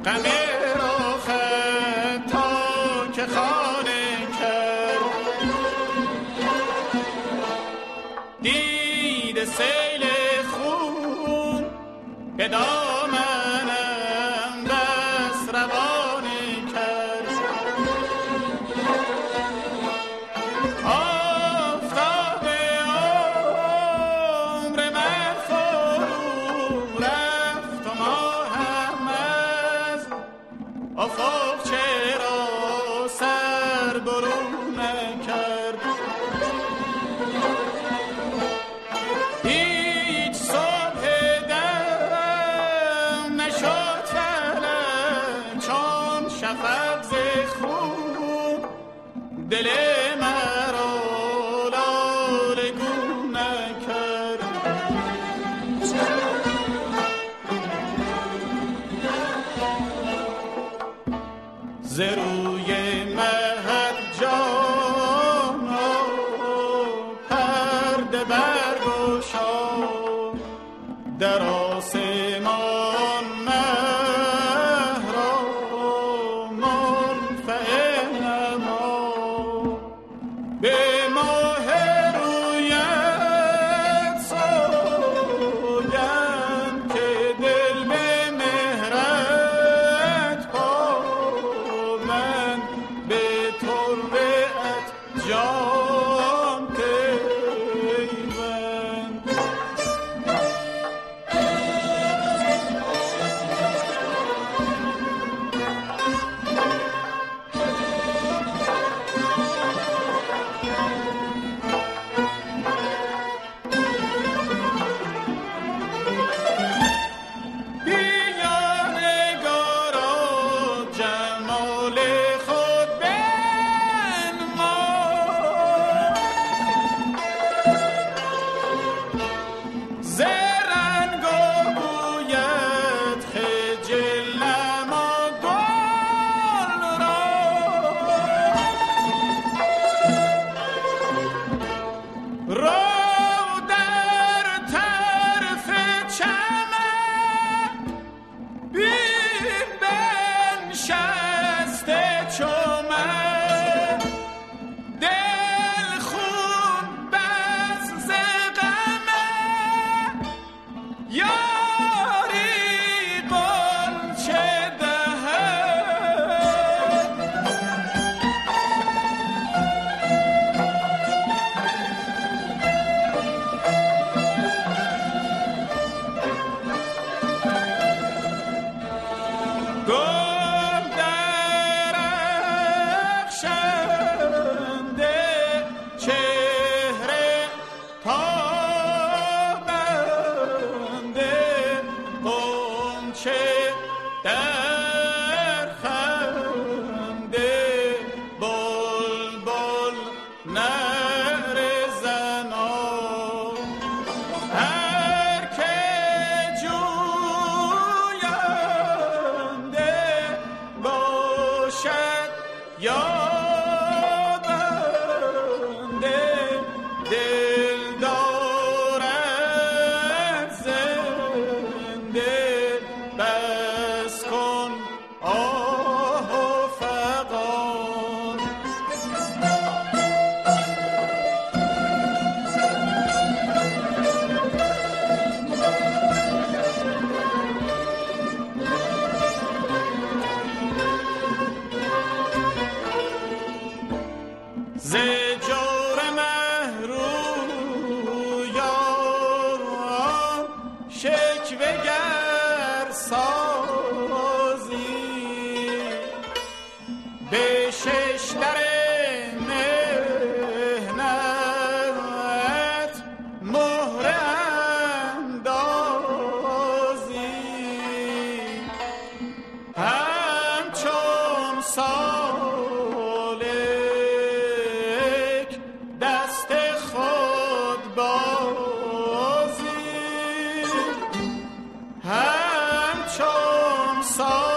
غم رخ تا که خانه کرد، دید سیل خون به دامنم بس روانه کرد. آفتاب عمر من فرو رفت و ماهم از افق چرا سر برون نکرد. هیچ صبح دم نشد فلک چون شفق ز خون، دل مرا لاله گون نکرد. ز روی مهد جانا پرده برگشا، در آسمان مه را منفعل نما، به ماه رویت سوگند که دل به مهرت پامند، به طرت جان پیوند. بیا نگارا جمال خود بنما، ز رنگ و بویت خجل نما گل را. رو در طرف چمن بین بنشسته چو من، دل خون بس ز غمم، یاری غنچه دهد. گل درخشنده چهره تابنده، غنچه در خنده، بلبل نعره زنان. هر که جوینده باشد یابنده، دل دارد زنده، بس کن آه و فغان. ز جور مه رویان شکوه گر سازی، به ششدر مهنت مهره اندازی، همچون سالک دست خود بازی، همچون سالک